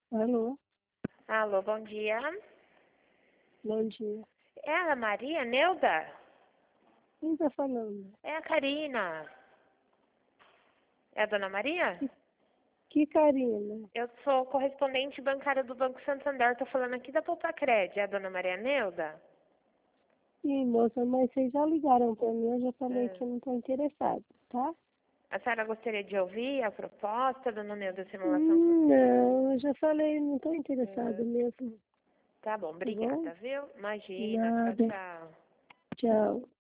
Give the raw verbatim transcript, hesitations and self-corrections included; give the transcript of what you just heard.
Alô, Alô, bom dia. bom dia. É a Maria Neuda? Quem tá falando? É a Karina. É a Dona Maria? Que, que Karina? Eu sou correspondente bancária do Banco Santander. Tô falando aqui da Poupa-Cred. É a Dona Maria Neuda? Sim, moça, mas vocês já ligaram pra mim, eu já falei É. que eu não tô interessada, tá? A senhora gostaria de ouvir a proposta, Dona Neuda, simulação? Hum, não, eu já falei, não tô É. interessada mesmo, Tá bom, tá bom? obrigada, viu? Imagina, tchau, Nada, tchau. tchau.